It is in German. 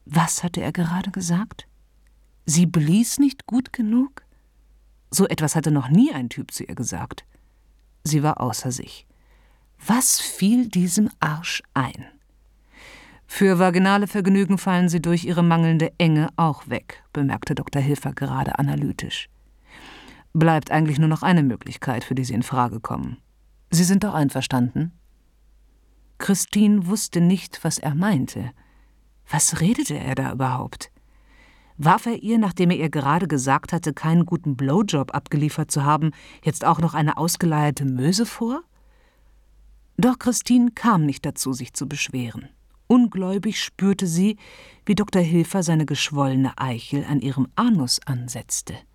Was hatte er gerade gesagt? Sie blies nicht gut genug? So etwas hatte noch nie ein Typ zu ihr gesagt. Sie war außer sich. Was fiel diesem Arsch ein? Für vaginale Vergnügen fallen sie durch ihre mangelnde Enge auch weg, bemerkte Dr. Hilfer gerade analytisch. Bleibt eigentlich nur noch eine Möglichkeit, für die Sie in Frage kommen. Sie sind doch einverstanden? Christine wusste nicht, was er meinte. Was redete er da überhaupt? Warf er ihr, nachdem er ihr gerade gesagt hatte, keinen guten Blowjob abgeliefert zu haben, jetzt auch noch eine ausgeleierte Möse vor? Doch Christine kam nicht dazu, sich zu beschweren. Ungläubig spürte sie, wie Dr. Hilfer seine geschwollene Eichel an ihrem Anus ansetzte.